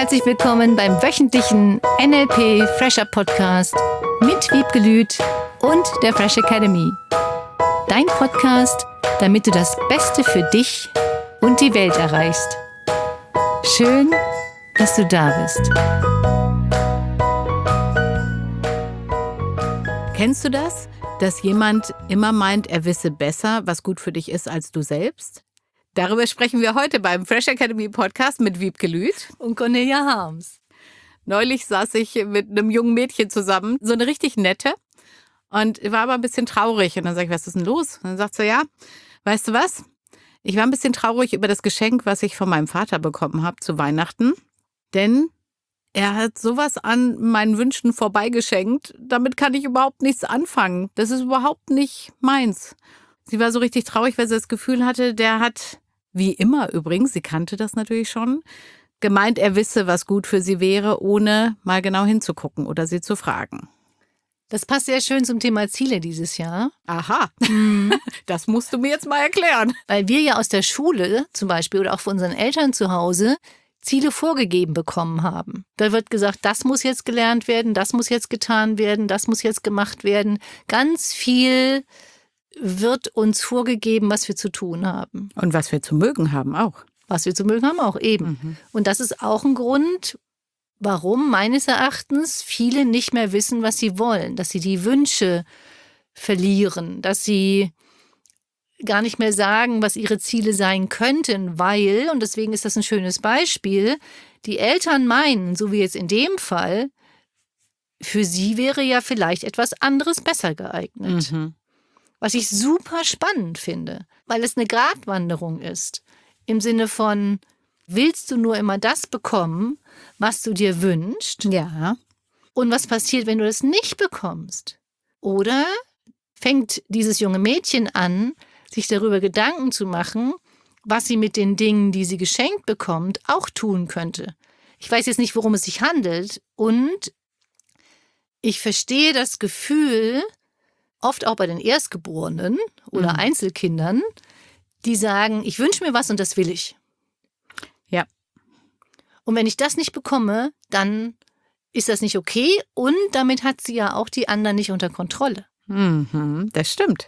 Herzlich willkommen beim wöchentlichen NLP Fresher Podcast mit Wiebke Lüth und der Fresh Academy. Dein Podcast, damit du das Beste für dich und die Welt erreichst. Schön, dass du da bist. Kennst du das, dass jemand immer meint, er wisse besser, was gut für dich ist, als du selbst? Darüber sprechen wir heute beim Fresh Academy Podcast mit Wiebke Lüth und Cornelia Harms. Neulich saß ich mit einem jungen Mädchen zusammen, so eine richtig nette, und war aber ein bisschen traurig. Und dann sage ich, was ist denn los? Und dann sagt sie, ja, weißt du was? Ich war ein bisschen traurig über das Geschenk, was ich von meinem Vater bekommen habe zu Weihnachten, denn er hat sowas an meinen Wünschen vorbeigeschenkt, damit kann ich überhaupt nichts anfangen. Das ist überhaupt nicht meins. Sie war so richtig traurig, weil sie das Gefühl hatte, der hat, wie immer übrigens, sie kannte das natürlich schon, gemeint, er wisse, was gut für sie wäre, ohne mal genau hinzugucken oder sie zu fragen. Das passt sehr schön zum Thema Ziele dieses Jahr. Aha, das musst du mir jetzt mal erklären. Weil wir ja aus der Schule zum Beispiel oder auch von unseren Eltern zu Hause Ziele vorgegeben bekommen haben. Da wird gesagt, das muss jetzt gelernt werden, das muss jetzt getan werden, das muss jetzt gemacht werden. Ganz viel wird uns vorgegeben, was wir zu tun haben. Und was wir zu mögen haben auch. Was wir zu mögen haben auch, eben. Und das ist auch ein Grund, warum meines Erachtens viele nicht mehr wissen, was sie wollen. Dass sie die Wünsche verlieren, dass sie gar nicht mehr sagen, was ihre Ziele sein könnten, weil, und deswegen ist das ein schönes Beispiel, die Eltern meinen, so wie jetzt in dem Fall, für sie wäre ja vielleicht etwas anderes besser geeignet. Was ich super spannend finde, weil es eine Gratwanderung ist. Im Sinne von, willst du nur immer das bekommen, was du dir wünschst? Ja. Und was passiert, wenn du das nicht bekommst? Oder fängt dieses junge Mädchen an, sich darüber Gedanken zu machen, was sie mit den Dingen, die sie geschenkt bekommt, auch tun könnte. Ich weiß jetzt nicht, worum es sich handelt. Und ich verstehe das Gefühl, oft auch bei den Erstgeborenen oder Einzelkindern, die sagen, ich wünsche mir was und das will ich. Ja. Und wenn ich das nicht bekomme, dann ist das nicht okay und damit hat sie ja auch die anderen nicht unter Kontrolle. Das stimmt.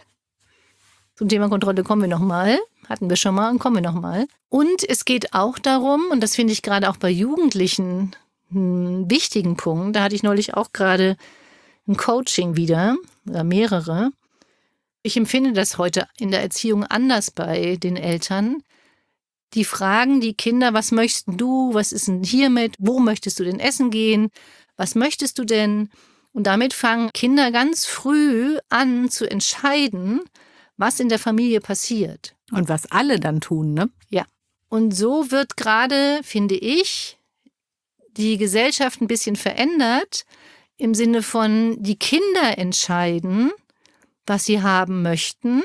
Zum Thema Kontrolle kommen wir nochmal. Hatten wir schon mal und kommen wir nochmal. Und es geht auch darum, und das finde ich gerade auch bei Jugendlichen einen wichtigen Punkt, da hatte ich neulich auch gerade ein Coaching wieder, oder mehrere. Ich empfinde das heute in der Erziehung anders bei den Eltern. Die fragen die Kinder, was möchtest du, was ist denn hiermit, wo möchtest du denn essen gehen, was möchtest du denn? Und damit fangen Kinder ganz früh an zu entscheiden, was in der Familie passiert. Und was alle dann tun, ne? Ja. Und so wird gerade, finde ich, die Gesellschaft ein bisschen verändert, im Sinne von, die Kinder entscheiden, was sie haben möchten.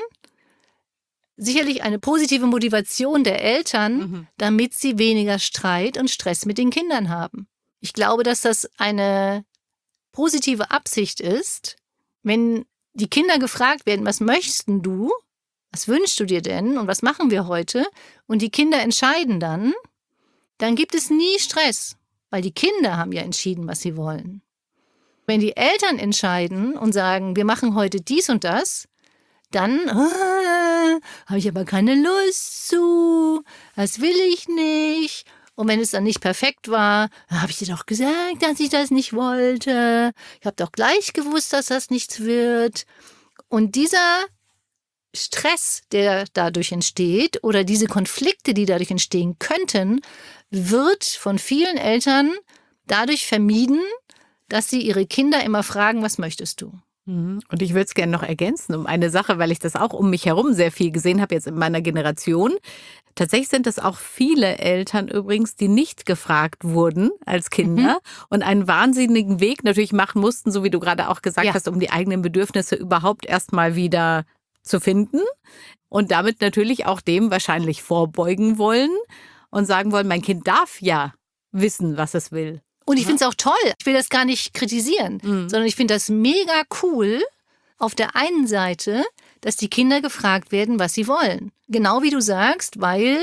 Sicherlich eine positive Motivation der Eltern, damit sie weniger Streit und Stress mit den Kindern haben. Ich glaube, dass das eine positive Absicht ist, wenn die Kinder gefragt werden, was möchtest denn du, was wünschst du dir denn und was machen wir heute? Und die Kinder entscheiden dann gibt es nie Stress, weil die Kinder haben ja entschieden, was sie wollen. Wenn die Eltern entscheiden und sagen, wir machen heute dies und das, dann habe ich aber keine Lust zu, das will ich nicht. Und wenn es dann nicht perfekt war, habe ich dir doch gesagt, dass ich das nicht wollte. Ich habe doch gleich gewusst, dass das nichts wird. Und dieser Stress, der dadurch entsteht, oder diese Konflikte, die dadurch entstehen könnten, wird von vielen Eltern dadurch vermieden, dass sie ihre Kinder immer fragen, was möchtest du? Und ich würde es gerne noch ergänzen um eine Sache, weil ich das auch um mich herum sehr viel gesehen habe, jetzt in meiner Generation. Tatsächlich sind es auch viele Eltern übrigens, die nicht gefragt wurden als Kinder und einen wahnsinnigen Weg natürlich machen mussten, so wie du gerade auch gesagt hast, um die eigenen Bedürfnisse überhaupt erstmal wieder zu finden und damit natürlich auch dem wahrscheinlich vorbeugen wollen und sagen wollen, mein Kind darf ja wissen, was es will. Und ich finde es auch toll. Ich will das gar nicht kritisieren, sondern ich finde das mega cool auf der einen Seite, dass die Kinder gefragt werden, was sie wollen. Genau wie du sagst, weil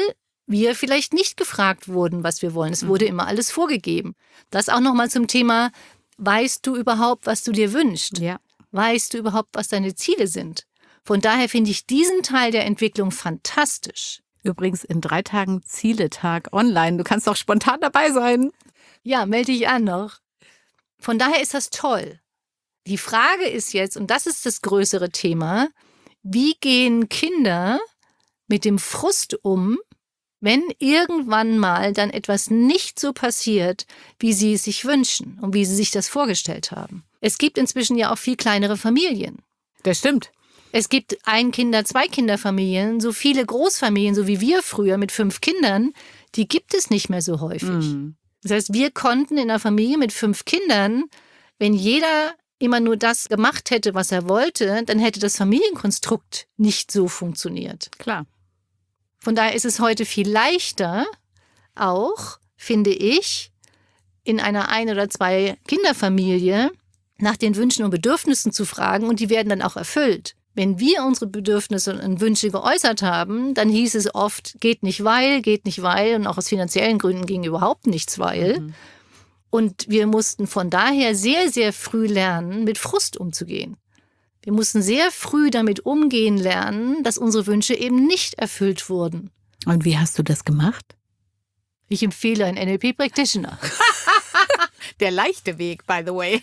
wir vielleicht nicht gefragt wurden, was wir wollen. Es wurde immer alles vorgegeben. Das auch nochmal zum Thema, weißt du überhaupt, was du dir wünschst? Ja. Weißt du überhaupt, was deine Ziele sind? Von daher finde ich diesen Teil der Entwicklung fantastisch. Übrigens in 3 Tagen Zieletag online. Du kannst auch spontan dabei sein. Ja, melde dich an noch. Von daher ist das toll. Die Frage ist jetzt, und das ist das größere Thema, wie gehen Kinder mit dem Frust um, wenn irgendwann mal dann etwas nicht so passiert, wie sie es sich wünschen und wie sie sich das vorgestellt haben. Es gibt inzwischen ja auch viel kleinere Familien. Das stimmt. Es gibt Zwei-Kinder-Familien, so viele Großfamilien, so wie wir früher mit 5 Kindern, die gibt es nicht mehr so häufig. Das heißt, wir konnten in einer Familie mit 5 Kindern, wenn jeder immer nur das gemacht hätte, was er wollte, dann hätte das Familienkonstrukt nicht so funktioniert. Klar. Von daher ist es heute viel leichter, auch, finde ich, in einer 1- oder 2-Kinderfamilie nach den Wünschen und Bedürfnissen zu fragen und die werden dann auch erfüllt. Wenn wir unsere Bedürfnisse und Wünsche geäußert haben, dann hieß es oft, geht nicht weil und auch aus finanziellen Gründen ging überhaupt nichts weil. Und wir mussten von daher sehr, sehr früh lernen, mit Frust umzugehen. Wir mussten sehr früh damit umgehen lernen, dass unsere Wünsche eben nicht erfüllt wurden. Und wie hast du das gemacht? Ich empfehle einen NLP-Practitioner. Der leichte Weg, by the way.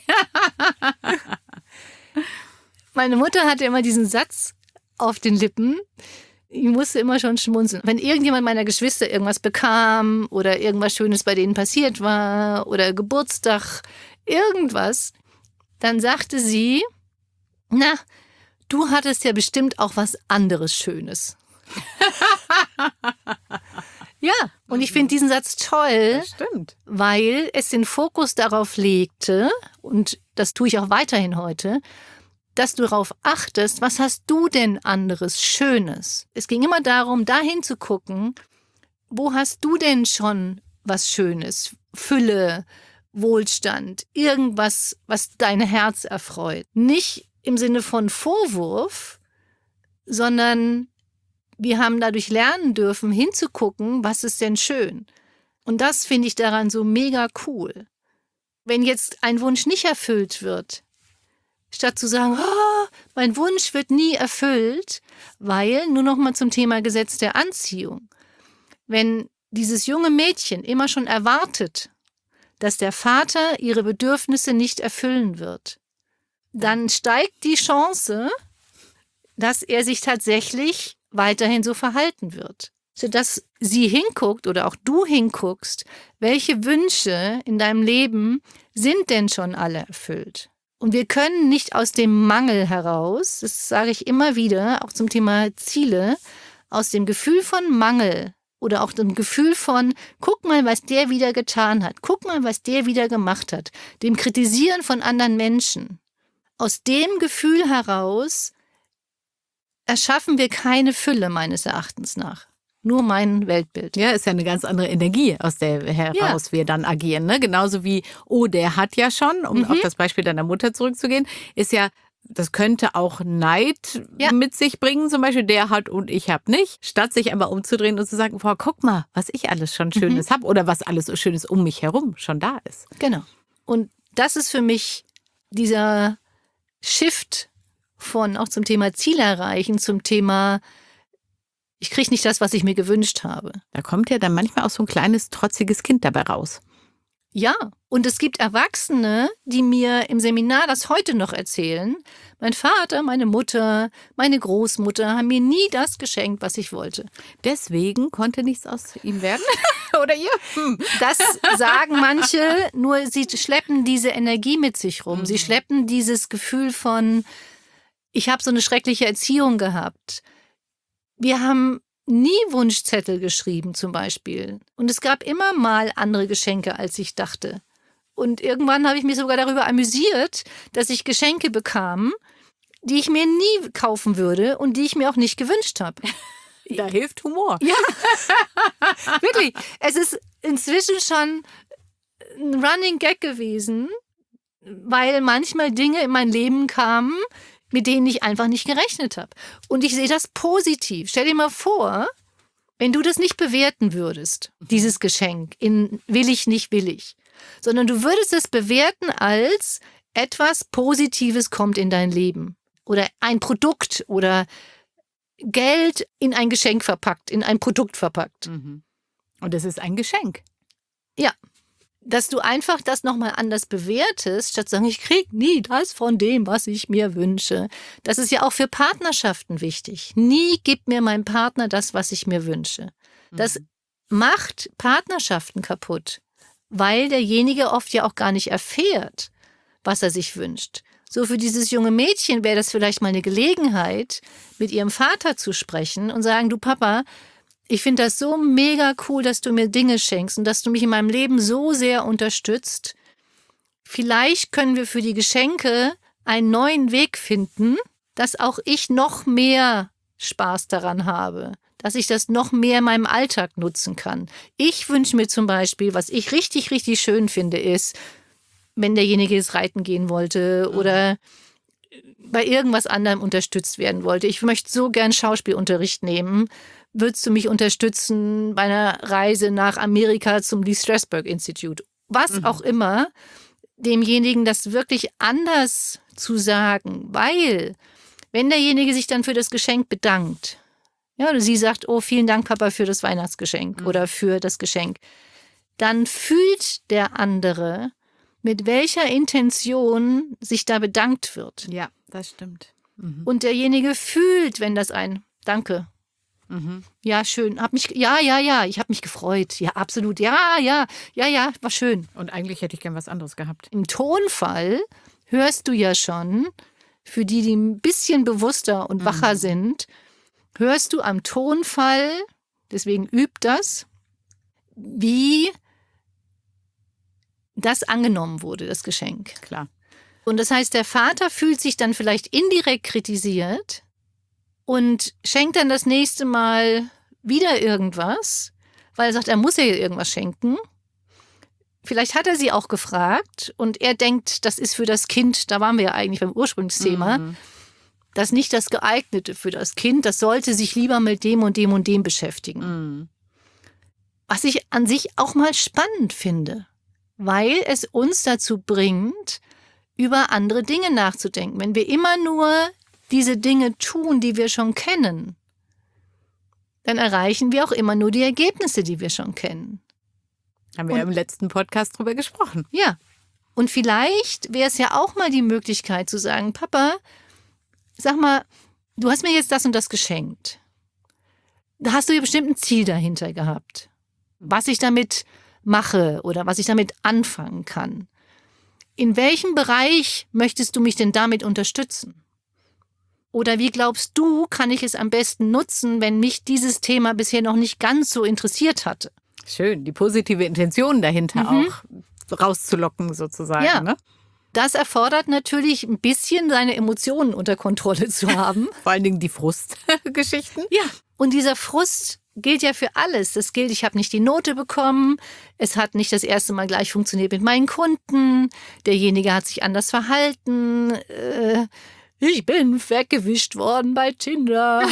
Meine Mutter hatte immer diesen Satz auf den Lippen. Ich musste immer schon schmunzeln. Wenn irgendjemand meiner Geschwister irgendwas bekam oder irgendwas Schönes bei denen passiert war oder Geburtstag, irgendwas, dann sagte sie, na, du hattest ja bestimmt auch was anderes Schönes. Ja, und ich finde diesen Satz toll, Das stimmt. weil es den Fokus darauf legte, und das tue ich auch weiterhin heute, dass du darauf achtest, was hast du denn anderes Schönes? Es ging immer darum, dahin zu gucken, wo hast du denn schon was Schönes? Fülle, Wohlstand, irgendwas, was dein Herz erfreut. Nicht im Sinne von Vorwurf, sondern wir haben dadurch lernen dürfen, hinzugucken, was ist denn schön. Und das finde ich daran so mega cool. Wenn jetzt ein Wunsch nicht erfüllt wird, statt zu sagen, oh, mein Wunsch wird nie erfüllt, weil, nur noch mal zum Thema Gesetz der Anziehung, wenn dieses junge Mädchen immer schon erwartet, dass der Vater ihre Bedürfnisse nicht erfüllen wird, dann steigt die Chance, dass er sich tatsächlich weiterhin so verhalten wird. Sodass sie hinguckt oder auch du hinguckst, welche Wünsche in deinem Leben sind denn schon alle erfüllt. Und wir können nicht aus dem Mangel heraus, das sage ich immer wieder, auch zum Thema Ziele, aus dem Gefühl von Mangel oder auch dem Gefühl von, guck mal, was der wieder getan hat, guck mal, was der wieder gemacht hat, dem Kritisieren von anderen Menschen. Aus dem Gefühl heraus erschaffen wir keine Fülle meines Erachtens nach. Nur mein Weltbild. Ja, ist ja eine ganz andere Energie, aus der heraus wir dann agieren. Ne? Genauso wie, oh, der hat ja schon, um auf das Beispiel deiner Mutter zurückzugehen, ist ja, das könnte auch Neid mit sich bringen, zum Beispiel, der hat und ich habe nicht. Statt sich einmal umzudrehen und zu sagen, boah, guck mal, was ich alles schon Schönes habe oder was alles so Schönes um mich herum schon da ist. Genau. Und das ist für mich dieser Shift von auch zum Thema Ziel erreichen, zum Thema, ich kriege nicht das, was ich mir gewünscht habe. Da kommt ja dann manchmal auch so ein kleines, trotziges Kind dabei raus. Ja, und es gibt Erwachsene, die mir im Seminar das heute noch erzählen. Mein Vater, meine Mutter, meine Großmutter haben mir nie das geschenkt, was ich wollte. Deswegen konnte nichts aus ihm werden. Oder ihr? Das sagen manche, nur sie schleppen diese Energie mit sich rum. Sie schleppen dieses Gefühl von, ich habe so eine schreckliche Erziehung gehabt. Wir haben nie Wunschzettel geschrieben zum Beispiel. Und es gab immer mal andere Geschenke, als ich dachte. Und irgendwann habe ich mich sogar darüber amüsiert, dass ich Geschenke bekam, die ich mir nie kaufen würde und die ich mir auch nicht gewünscht habe. Da hilft Humor. Ja, wirklich. Es ist inzwischen schon ein Running Gag gewesen, weil manchmal Dinge in mein Leben kamen, mit denen ich einfach nicht gerechnet habe. Und ich sehe das positiv. Stell dir mal vor, Wenn du das nicht bewerten würdest, dieses Geschenk in will ich, nicht will ich, sondern du würdest es bewerten als etwas Positives kommt in dein Leben oder ein Produkt oder Geld in ein Geschenk verpackt, in ein Produkt verpackt. Mhm. Und es ist ein Geschenk. Ja, dass du einfach das nochmal anders bewertest, statt zu sagen, ich krieg nie das von dem, was ich mir wünsche. Das ist ja auch für Partnerschaften wichtig. Nie gibt mir mein Partner das, was ich mir wünsche. Das macht Partnerschaften kaputt, weil derjenige oft ja auch gar nicht erfährt, was er sich wünscht. So für dieses junge Mädchen wäre das vielleicht mal eine Gelegenheit, mit ihrem Vater zu sprechen und sagen, du Papa, ich finde das so mega cool, dass du mir Dinge schenkst und dass du mich in meinem Leben so sehr unterstützt. Vielleicht können wir für die Geschenke einen neuen Weg finden, dass auch ich noch mehr Spaß daran habe, dass ich das noch mehr in meinem Alltag nutzen kann. Ich wünsche mir zum Beispiel, was ich richtig, richtig schön finde, ist, wenn derjenige jetzt reiten gehen wollte oder bei irgendwas anderem unterstützt werden wollte. Ich möchte so gern Schauspielunterricht nehmen. Würdest du mich unterstützen bei einer Reise nach Amerika zum Lee Strasberg Institute? Was auch immer, demjenigen das wirklich anders zu sagen, weil wenn derjenige sich dann für das Geschenk bedankt, ja, oder sie sagt, oh, vielen Dank, Papa, für das Weihnachtsgeschenk oder für das Geschenk, dann fühlt der andere, mit welcher Intention sich da bedankt wird. Ja, das stimmt. Mhm. Und derjenige fühlt, wenn das ein Danke. Ja, schön. Ich habe mich gefreut. Ja, absolut. Ja, war schön. Und eigentlich hätte ich gern was anderes gehabt. Im Tonfall hörst du ja schon, für die, die ein bisschen bewusster und wacher sind, hörst du am Tonfall, deswegen übt das, wie das angenommen wurde, das Geschenk. Klar. Und das heißt, der Vater fühlt sich dann vielleicht indirekt kritisiert und schenkt dann das nächste Mal wieder irgendwas, weil er sagt, er muss ja irgendwas schenken. Vielleicht hat er sie auch gefragt und er denkt, das ist für das Kind, da waren wir ja eigentlich beim Ursprungsthema, das ist nicht das Geeignete für das Kind, das sollte sich lieber mit dem und dem und dem beschäftigen. Was ich an sich auch mal spannend finde, weil es uns dazu bringt, über andere Dinge nachzudenken. Wenn wir immer nur diese Dinge tun, die wir schon kennen, dann erreichen wir auch immer nur die Ergebnisse, die wir schon kennen. Haben wir ja im letzten Podcast drüber gesprochen. Ja, und vielleicht wäre es ja auch mal die Möglichkeit zu sagen, Papa, sag mal, du hast mir jetzt das und das geschenkt. Da hast du ja bestimmt ein Ziel dahinter gehabt, was ich damit mache oder was ich damit anfangen kann. In welchem Bereich möchtest du mich denn damit unterstützen? Oder wie glaubst du, kann ich es am besten nutzen, wenn mich dieses Thema bisher noch nicht ganz so interessiert hatte? Schön, die positive Intention dahinter auch rauszulocken sozusagen. Ja. Ne? Das erfordert natürlich ein bisschen seine Emotionen unter Kontrolle zu haben. Vor allen Dingen die Frustgeschichten. Ja, und dieser Frust gilt ja für alles. Das gilt, ich habe nicht die Note bekommen, es hat nicht das erste Mal gleich funktioniert mit meinen Kunden, derjenige hat sich anders verhalten, ich bin weggewischt worden bei Tinder.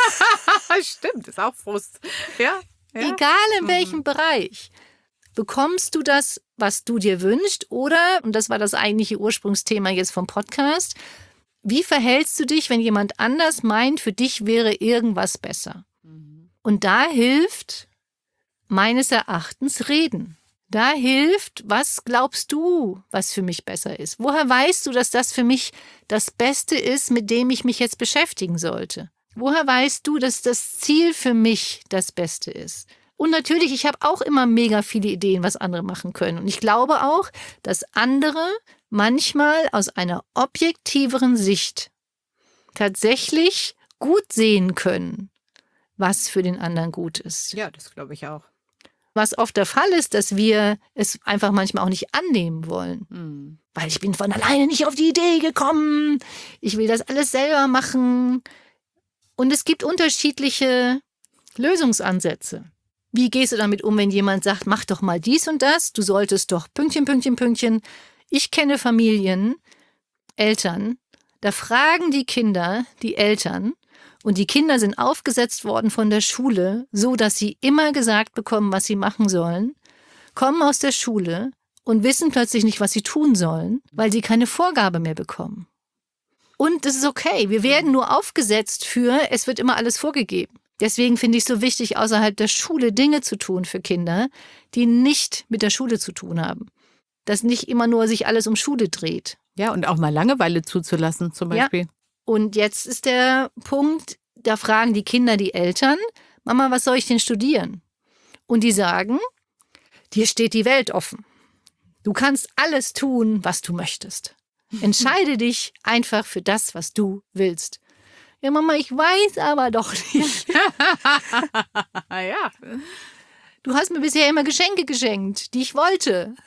Stimmt, ist auch Frust. Ja. Egal in welchem Bereich. Bekommst du das, was du dir wünschst? Oder, und das war das eigentliche Ursprungsthema jetzt vom Podcast, wie verhältst du dich, wenn jemand anders meint, für dich wäre irgendwas besser? Und da hilft meines Erachtens Reden. Da hilft, was glaubst du, was für mich besser ist? Woher weißt du, dass das für mich das Beste ist, mit dem ich mich jetzt beschäftigen sollte? Woher weißt du, dass das Ziel für mich das Beste ist? Und natürlich, ich habe auch immer mega viele Ideen, was andere machen können. Und ich glaube auch, dass andere manchmal aus einer objektiveren Sicht tatsächlich gut sehen können, was für den anderen gut ist. Ja, das glaube ich auch. Was oft der Fall ist, dass wir es einfach manchmal auch nicht annehmen wollen. Weil ich bin von alleine nicht auf die Idee gekommen. Ich will das alles selber machen. Und es gibt unterschiedliche Lösungsansätze. Wie gehst du damit um, wenn jemand sagt, mach doch mal dies und das, du solltest doch Pünktchen, Pünktchen, Pünktchen. Ich kenne Familien, Eltern, da fragen die Kinder die Eltern, Und die Kinder sind aufgesetzt worden von der Schule, so dass sie immer gesagt bekommen, was sie machen sollen, kommen aus der Schule und wissen plötzlich nicht, was sie tun sollen, weil sie keine Vorgabe mehr bekommen. Und das ist okay. Wir werden nur aufgesetzt für, es wird immer alles vorgegeben. Deswegen finde ich es so wichtig, außerhalb der Schule Dinge zu tun für Kinder, die nicht mit der Schule zu tun haben. Dass nicht immer nur sich alles um Schule dreht. Ja, und auch mal Langeweile zuzulassen zum Beispiel. Ja. Und jetzt ist der Punkt, da fragen die Kinder die Eltern, Mama, was soll ich denn studieren? Und die sagen, dir steht die Welt offen. Du kannst alles tun, was du möchtest. Entscheide dich einfach für das, was du willst. Ja, Mama, ich weiß aber doch nicht. Ja. Du hast mir bisher immer Geschenke geschenkt, die ich wollte.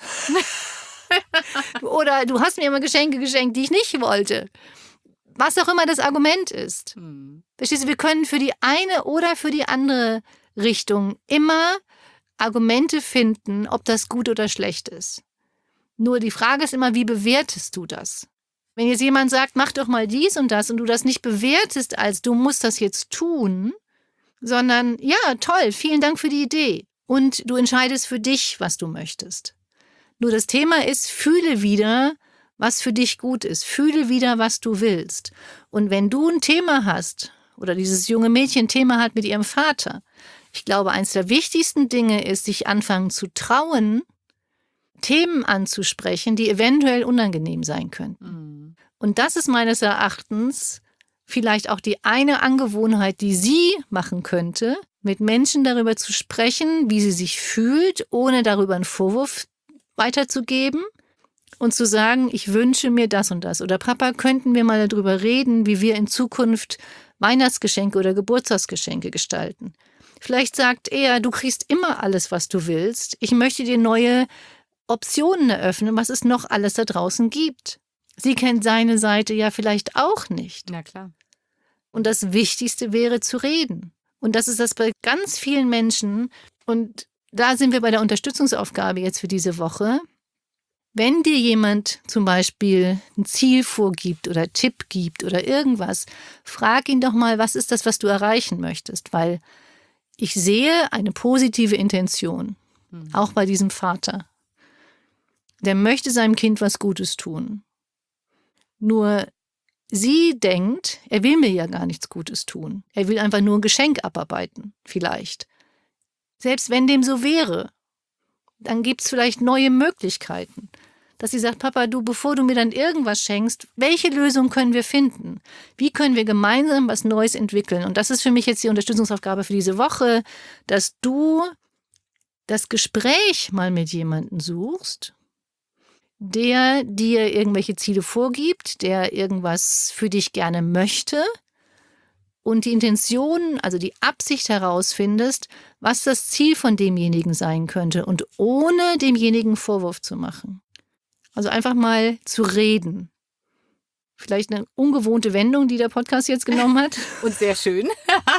Oder du hast mir immer Geschenke geschenkt, die ich nicht wollte. Was auch immer das Argument ist. Verstehst du, wir können für die eine oder für die andere Richtung immer Argumente finden, ob das gut oder schlecht ist. Nur die Frage ist immer, wie bewertest du das? Wenn jetzt jemand sagt, mach doch mal dies und du das nicht bewertest als, du musst das jetzt tun, sondern, ja, toll, vielen Dank für die Idee. Und du entscheidest für dich, was du möchtest. Nur das Thema ist, fühle wieder, was für dich gut ist. Fühle wieder, was du willst. Und wenn du ein Thema hast, oder dieses junge Mädchen ein Thema hat mit ihrem Vater, ich glaube, eins der wichtigsten Dinge ist, sich anfangen zu trauen, Themen anzusprechen, die eventuell unangenehm sein könnten. Und das ist meines Erachtens vielleicht auch die eine Angewohnheit, die sie machen könnte, mit Menschen darüber zu sprechen, wie sie sich fühlt, ohne darüber einen Vorwurf weiterzugeben und zu sagen, ich wünsche mir das und das. Oder Papa, könnten wir mal darüber reden, wie wir in Zukunft Weihnachtsgeschenke oder Geburtstagsgeschenke gestalten. Vielleicht sagt er, du kriegst immer alles, was du willst. Ich möchte dir neue Optionen eröffnen, was es noch alles da draußen gibt. Sie kennt seine Seite ja vielleicht auch nicht. Na klar. Und das Wichtigste wäre zu reden. Und das ist das bei ganz vielen Menschen. Und da sind wir bei der Unterstützungsaufgabe jetzt für diese Woche. Wenn dir jemand zum Beispiel ein Ziel vorgibt oder Tipp gibt oder irgendwas, frag ihn doch mal, was ist das, was du erreichen möchtest? Weil ich sehe eine positive Intention, auch bei diesem Vater. Der möchte seinem Kind was Gutes tun. Nur sie denkt, er will mir ja gar nichts Gutes tun. Er will einfach nur ein Geschenk abarbeiten, vielleicht. Selbst wenn dem so wäre, dann gibt es vielleicht neue Möglichkeiten. Dass sie sagt, Papa, du, bevor du mir dann irgendwas schenkst, welche Lösung können wir finden? Wie können wir gemeinsam was Neues entwickeln? Und das ist für mich jetzt die Unterstützungsaufgabe für diese Woche, dass du das Gespräch mal mit jemandem suchst, der dir irgendwelche Ziele vorgibt, der irgendwas für dich gerne möchte und die Intention, also die Absicht herausfindest, was das Ziel von demjenigen sein könnte und ohne demjenigen Vorwurf zu machen. Also einfach mal zu reden. Vielleicht eine ungewohnte Wendung, die der Podcast jetzt genommen hat. Und sehr schön.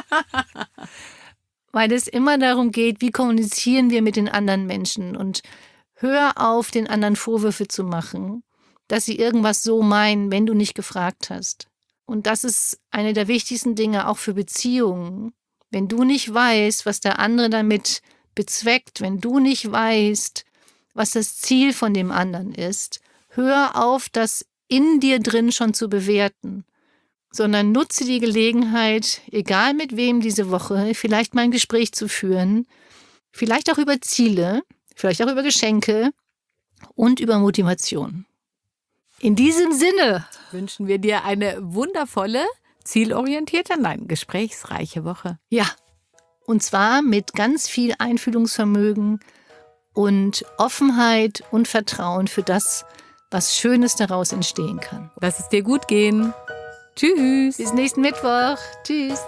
Weil es immer darum geht, wie kommunizieren wir mit den anderen Menschen und hör auf, den anderen Vorwürfe zu machen, dass sie irgendwas so meinen, wenn du nicht gefragt hast. Und das ist eine der wichtigsten Dinge auch für Beziehungen. Wenn du nicht weißt, was der andere damit bezweckt, wenn du nicht weißt, was das Ziel von dem anderen ist, hör auf, das in dir drin schon zu bewerten, sondern nutze die Gelegenheit, egal mit wem diese Woche, vielleicht mal ein Gespräch zu führen, vielleicht auch über Ziele, vielleicht auch über Geschenke und über Motivation. In diesem Sinne wünschen wir dir eine wundervolle, zielorientierte, gesprächsreiche Woche. Ja, und zwar mit ganz viel Einfühlungsvermögen und Offenheit und Vertrauen für das, was Schönes daraus entstehen kann. Lass es dir gut gehen. Tschüss. Bis nächsten Mittwoch. Tschüss.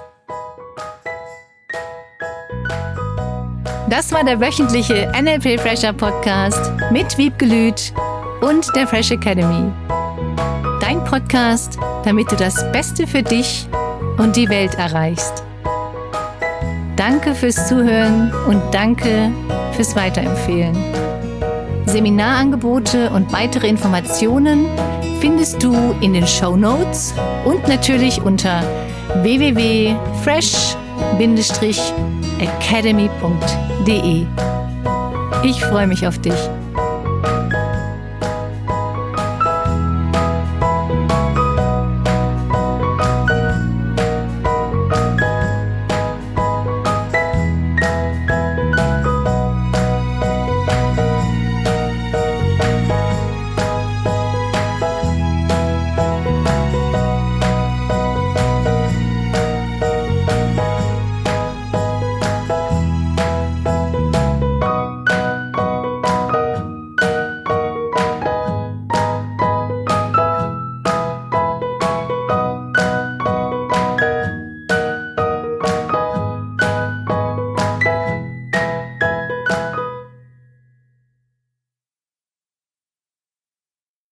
Das war der wöchentliche NLP Fresher Podcast mit Wiebke Lüth und der Fresh Academy. Dein Podcast, damit du das Beste für dich und die Welt erreichst. Danke fürs Zuhören und danke fürs Weiterempfehlen. Seminarangebote und weitere Informationen findest du in den Shownotes und natürlich unter www.fresh-academy.de. Ich freue mich auf dich.